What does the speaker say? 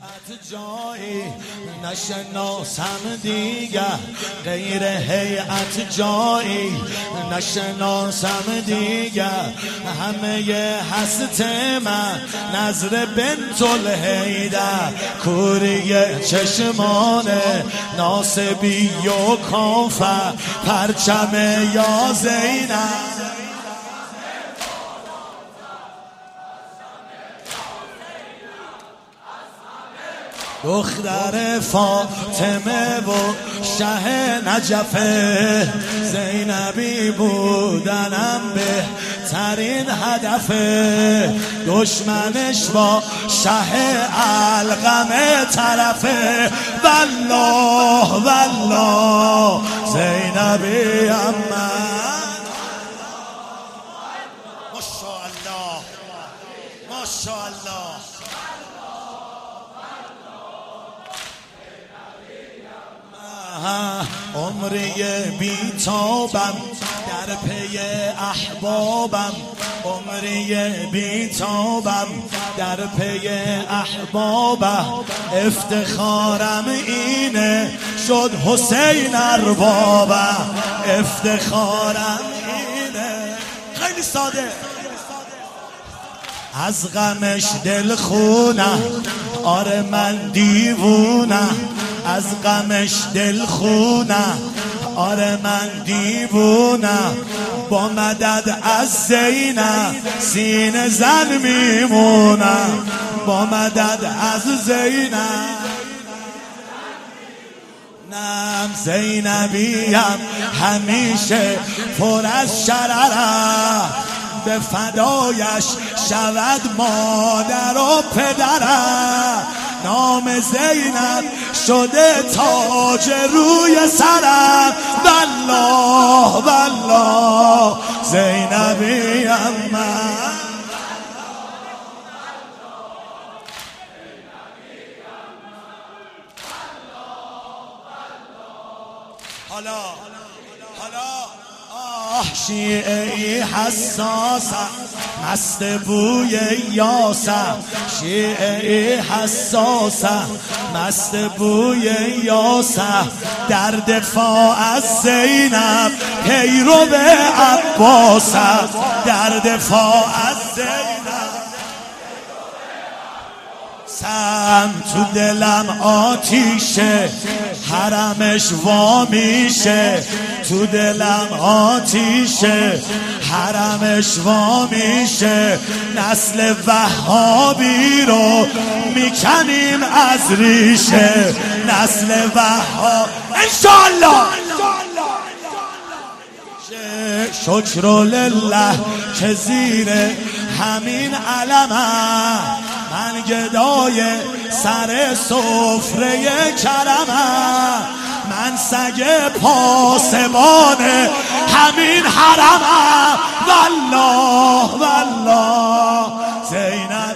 هیئت جایی نشناسم دیگر، غیر هیئت جایی نشناسم دیگر. همه هست من نظر بنت الحیدر، کوری چشمان ناصبی و کافر، پرچم یا زینب. دختر فاطمه و شه نجفه، زینبی بودنم بهترین هدفه. دشمنش با شه علقمه طرفه، والله والله زینبی من. ماشاءالله ماشاءالله. عمری بیتابم در پی احبابم، عمری بیتابم در پی احبابم. افتخارم اینه شد حسین اربابم، افتخارم اینه. خیلی ساده. از غمش دل خونم، آره من دیوونم. از غمش دل خونم، آره من دیوونم. با مدد از زینب سینه زن میمونم، با مدد از زینب. نم زینبیم همیشه پر از شررم، به فدایش شود مادر و پدرم. نام زینب شده تاج روی سرم، والله والله زینبیم من. حالا شیعه‌ای حساسم، مست بوی یاسم. شیعه‌ای حساسم، مست بوی یاسم. در دفاع از زینب پیرو به عباسم، در دفاع از زینب. سم تو دلم آتیشه، حرمش وامیشه. تو دلم آتیشه، حرمش وامیشه. نسل وهابی رو میکنیم از ریشه، نسل وهاب انشالله. شکر لله که زیر همین علمم، من گدای سر سفره کرمم. من سگ پاسبان همین حرمم، والله والله زینب.